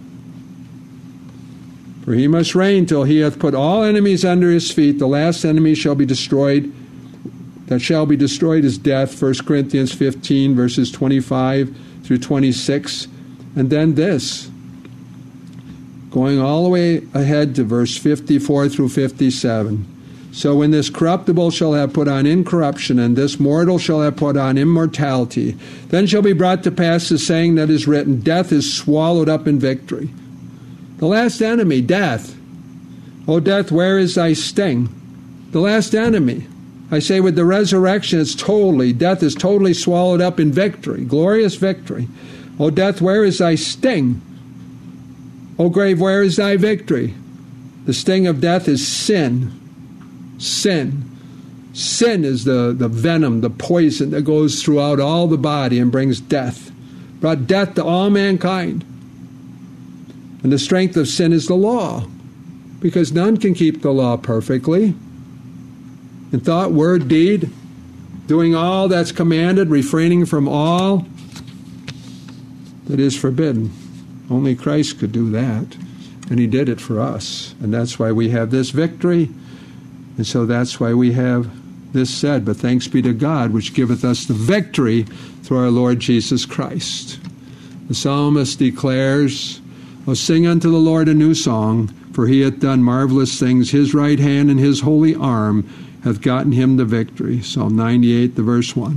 For he must reign till he hath put all enemies under his feet. The last enemy shall be destroyed. That shall be destroyed is death. 1 Corinthians 15, verses 25 through 26. And then this, going all the way ahead to verse 54 through 57. So when this corruptible shall have put on incorruption, and this mortal shall have put on immortality, then shall be brought to pass the saying that is written, death is swallowed up in victory. The last enemy, death. O death, where is thy sting? The last enemy. I say with the resurrection, death is totally swallowed up in victory, glorious victory. O death, where is thy sting? O grave, where is thy victory? The sting of death is sin. Sin. Sin is the venom, the poison that goes throughout all the body and brings death. Brought death to all mankind. And the strength of sin is the law, because none can keep the law perfectly. In thought, word, deed, doing all that's commanded, refraining from all that is forbidden. Only Christ could do that, and he did it for us. And that's why we have this victory, and so that's why we have this said, but thanks be to God, which giveth us the victory through our Lord Jesus Christ. The psalmist declares, "O sing unto the Lord a new song, for he hath done marvelous things. His right hand and his holy arm hath gotten him the victory." Psalm 98, the verse 1.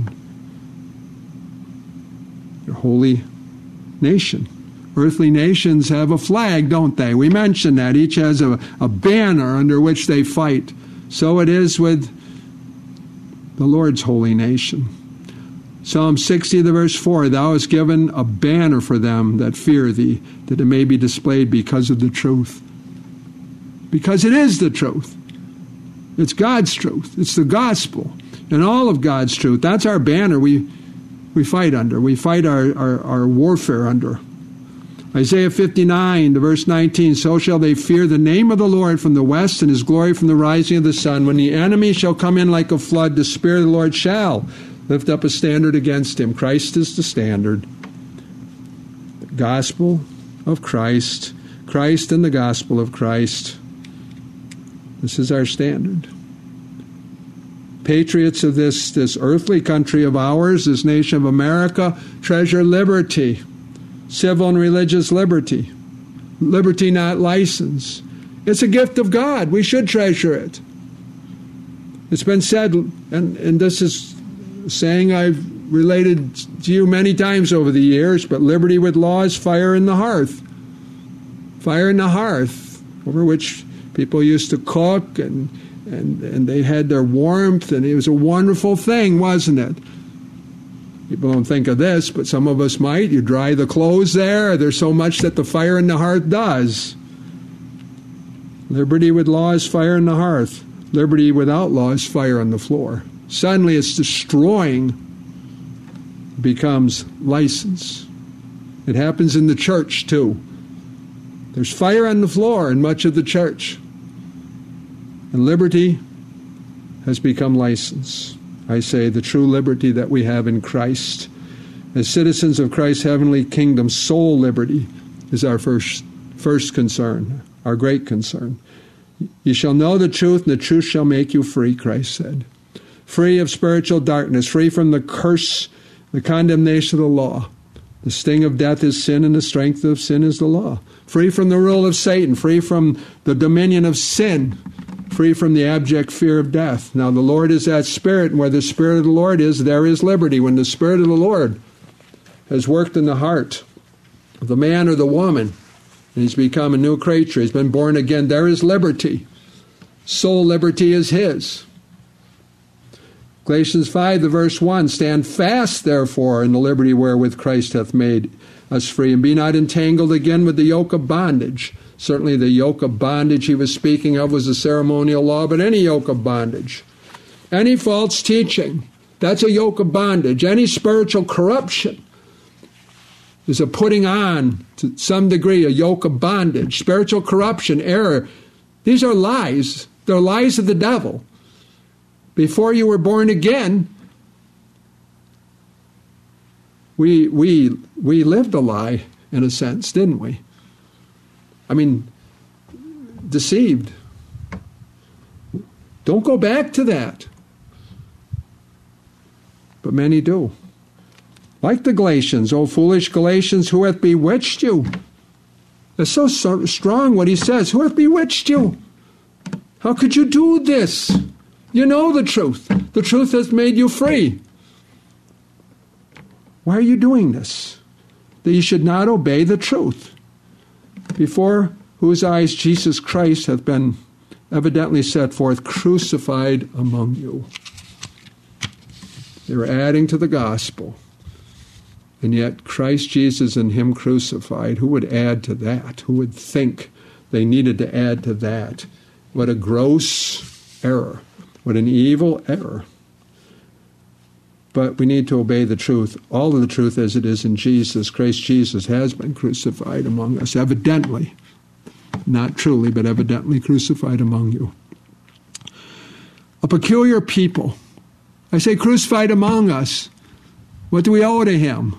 Your holy nation. Earthly nations have a flag, don't they? We mentioned that. Each has a banner under which they fight. So it is with the Lord's holy nation. Psalm 60, the verse 4, "Thou hast given a banner for them that fear thee, that it may be displayed because of the truth." Because it is the truth. It's God's truth. It's the gospel and all of God's truth. That's our banner we fight under. We fight our warfare under. Isaiah 59, the verse 19, "So shall they fear the name of the Lord from the west, and his glory from the rising of the sun. When the enemy shall come in like a flood, the Spirit of the Lord shall lift up a standard against him." Christ is the standard. The gospel of Christ. Christ and the gospel of Christ. This is our standard. Patriots of this earthly country of ours, this nation of America, treasure liberty. Civil and religious liberty. Liberty, not license. It's a gift of God. We should treasure it. It's been said, and this is a saying I've related to you many times over the years, but liberty with law is fire in the hearth. Fire in the hearth, over which people used to cook, and they had their warmth, and it was a wonderful thing, wasn't it? People don't think of this, but some of us might. You dry the clothes there. There's so much that the fire in the hearth does. Liberty with law is fire in the hearth. Liberty without law is fire on the floor. Suddenly it's destroying, becomes license. It happens in the church too. There's fire on the floor in much of the church. And liberty has become license. I say the true liberty that we have in Christ. As citizens of Christ's heavenly kingdom, soul liberty is our first concern, our great concern. "You shall know the truth, and the truth shall make you free," Christ said. Free of spiritual darkness, free from the curse, the condemnation of the law. The sting of death is sin, and the strength of sin is the law. Free from the rule of Satan, free from the dominion of sin, free from the abject fear of death. Now the Lord is that Spirit, and where the Spirit of the Lord is, there is liberty. When the Spirit of the Lord has worked in the heart of the man or the woman, and he's become a new creature, he's been born again, there is liberty. Soul liberty is his. Galatians 5, the verse 1, "Stand fast, therefore, in the liberty wherewith Christ hath made us free, and be not entangled again with the yoke of bondage." Certainly the yoke of bondage he was speaking of was the ceremonial law, but any yoke of bondage. Any false teaching, that's a yoke of bondage. Any spiritual corruption is a putting on, to some degree, a yoke of bondage. Spiritual corruption, error, these are lies. They're lies of the devil. Before you were born again, we lived a lie, in a sense, didn't we? I mean, deceived. Don't go back to that. But many do. Like the Galatians, "O foolish Galatians, who hath bewitched you?" It's so strong what he says. Who hath bewitched you? How could you do this? You know the truth. The truth has made you free. Why are you doing this? That you should not obey the truth, before whose eyes Jesus Christ hath been evidently set forth, crucified among you. They were adding to the gospel. And yet Christ Jesus and him crucified, who would add to that? Who would think they needed to add to that? What a gross error. What an evil error. But we need to obey the truth, all of the truth as it is in Jesus. Christ Jesus has been crucified among us, evidently. Not truly, but evidently crucified among you. A peculiar people. I say crucified among us. What do we owe to him?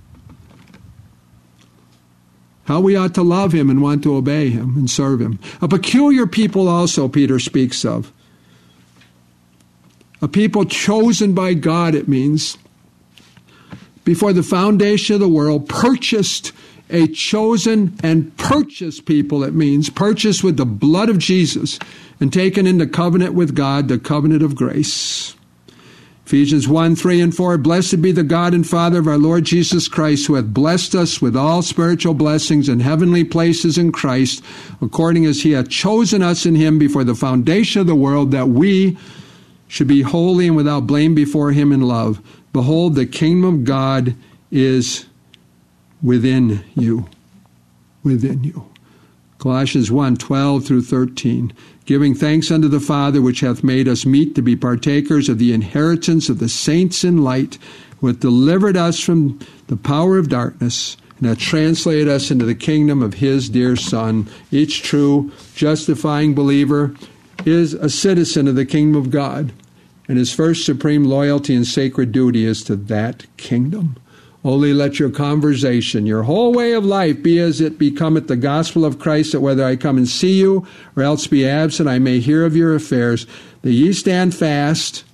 How we ought to love him and want to obey him and serve him. A peculiar people also Peter speaks of. A people chosen by God, it means. Before the foundation of the world, purchased, a chosen and purchased people, it means. Purchased with the blood of Jesus and taken into covenant with God, the covenant of grace. Ephesians 1, 3, and 4, blessed be the God and Father of our Lord Jesus Christ, who hath blessed us with all spiritual blessings in heavenly places in Christ, according as he hath chosen us in him before the foundation of the world, that we should be holy and without blame before him in love. Behold, the kingdom of God is within you. Within you. Colossians 1, 12 through 13. Giving thanks unto the Father, which hath made us meet to be partakers of the inheritance of the saints in light, who hath delivered us from the power of darkness, and hath translated us into the kingdom of his dear Son. Each true, justifying believer is a citizen of the kingdom of God, and his first supreme loyalty and sacred duty is to that kingdom. Only let your conversation, your whole way of life, be as it becometh the gospel of Christ, that whether I come and see you, or else be absent, I may hear of your affairs. That ye stand fast,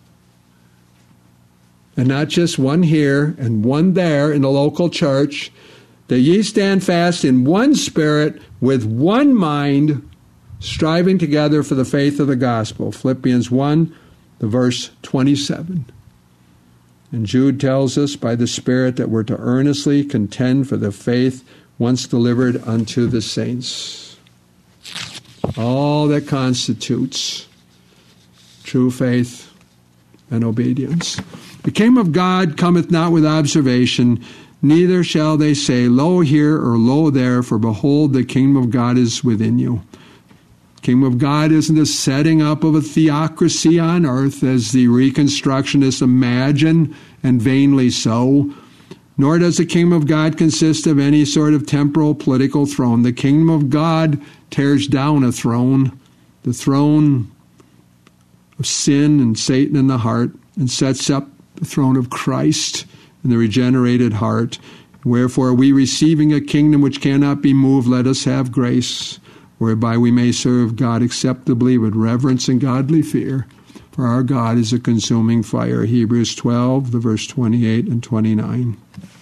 and not just one here and one there in the local church. That ye stand fast in one spirit, with one mind, striving together for the faith of the gospel. Philippians 1, the verse 27. And Jude tells us by the Spirit that we're to earnestly contend for the faith once delivered unto the saints. All that constitutes true faith and obedience. The kingdom of God cometh not with observation, neither shall they say, Lo here or lo there, for behold, the kingdom of God is within you. Kingdom of God isn't a setting up of a theocracy on earth, as the Reconstructionists imagine, and vainly so. Nor does the kingdom of God consist of any sort of temporal political throne. The kingdom of God tears down a throne, the throne of sin and Satan in the heart, and sets up the throne of Christ in the regenerated heart. Wherefore, we receiving a kingdom which cannot be moved, let us have grace, whereby we may serve God acceptably with reverence and godly fear. For our God is a consuming fire. Hebrews 12, the verse 28 and 29.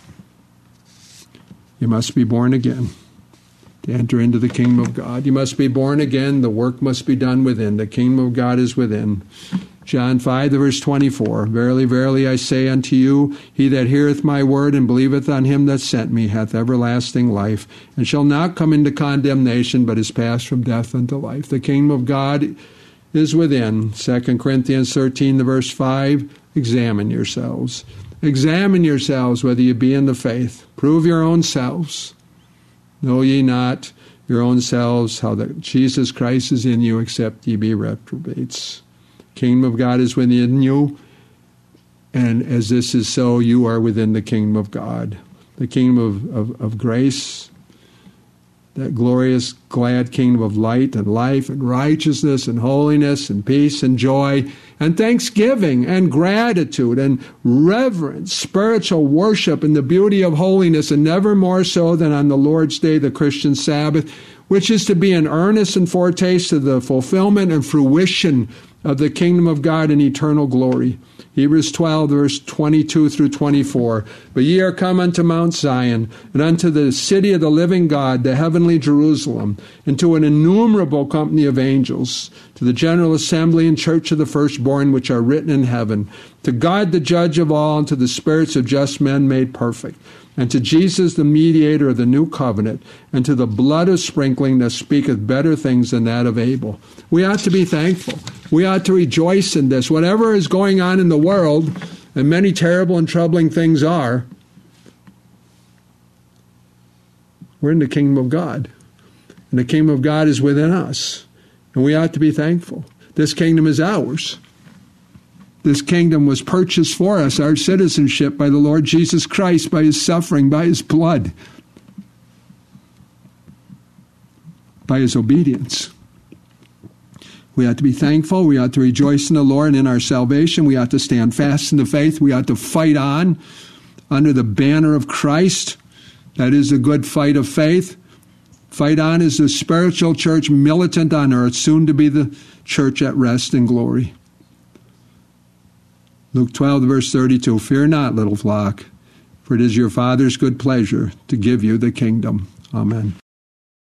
You must be born again to enter into the kingdom of God. You must be born again. The work must be done within. The kingdom of God is within. John 5, the verse 24. Verily, verily, I say unto you, he that heareth my word and believeth on him that sent me hath everlasting life, and shall not come into condemnation, but is passed from death unto life. The kingdom of God is within. 2 Corinthians 13, the verse 5. Examine yourselves. Examine yourselves whether you be in the faith. Prove your own selves. Know ye not your own selves how that Jesus Christ is in you, except ye be reprobates. Kingdom of God is within you, and as this is so, you are within the kingdom of God. The kingdom of grace, that glorious, glad kingdom of light and life and righteousness and holiness and peace and joy and thanksgiving and gratitude and reverence, spiritual worship and the beauty of holiness, and never more so than on the Lord's Day, the Christian Sabbath, which is to be an earnest and foretaste of the fulfillment and fruition of the kingdom of God in eternal glory. Hebrews 12, verse 22 through 24. But ye are come unto Mount Zion, and unto the city of the living God, the heavenly Jerusalem, and to an innumerable company of angels, to the general assembly and church of the firstborn which are written in heaven, to God the judge of all, and to the spirits of just men made perfect, and to Jesus the mediator of the new covenant, and to the blood of sprinkling that speaketh better things than that of Abel. We ought to be thankful. We ought to rejoice in this. Whatever is going on in the world, and many terrible and troubling things are, we're in the kingdom of God. And the kingdom of God is within us. And we ought to be thankful. This kingdom is ours. This kingdom was purchased for us, our citizenship, by the Lord Jesus Christ, by his suffering, by his blood, by his obedience. We ought to be thankful. We ought to rejoice in the Lord and in our salvation. We ought to stand fast in the faith. We ought to fight on under the banner of Christ. That is the good fight of faith. Fight on as the spiritual church militant on earth, soon to be the church at rest in glory. Luke 12, verse 32, fear not, little flock, for it is your Father's good pleasure to give you the kingdom. Amen.